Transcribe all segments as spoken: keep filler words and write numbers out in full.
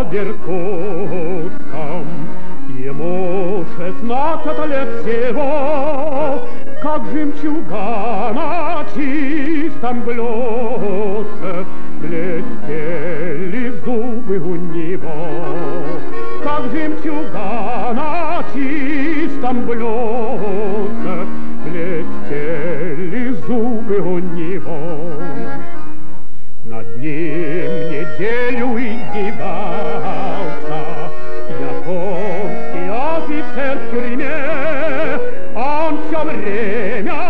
в Иркутском. Ему шестнадцать лет всего, как жемчуга на чистом блюдце, блестели зубы у него, как жемчуга на чистом блюдце, блестели зубы у него. Над ним неделю издевался японский офицер в тюрьме. Он все время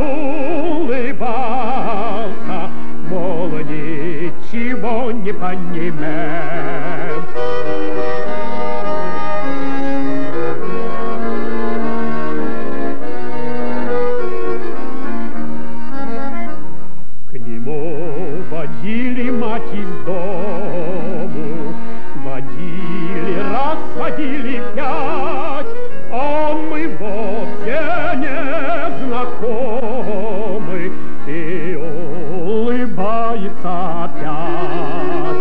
улыбался, мол, ничего не понимает. К нему водили мать из дому, водили раз, водили пять. Он мы вовсе не знакомы, и улыбается опять.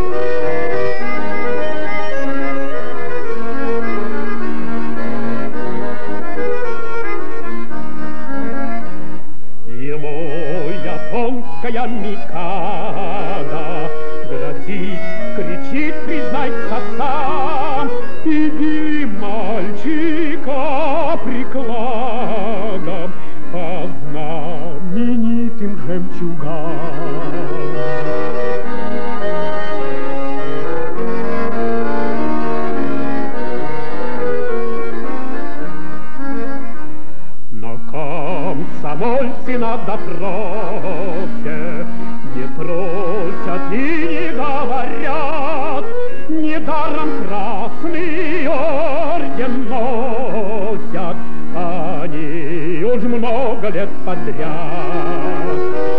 Ему японская микада грозит, кричит, признайся сам, и били мальчика прикладом по знаменитым жемчугам. Но комсомольцы на допросе не просят и не говорят, недаром красный орден носят они уж много лет подряд.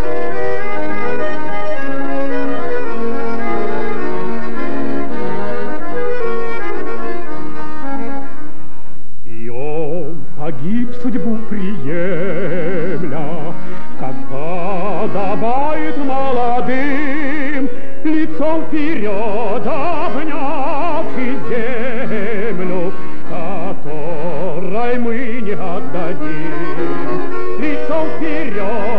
И он погиб, судьбу приемля, как подобает молодым, лицом вперед обнявший землю, которой мы не отдадим. Лицом вперед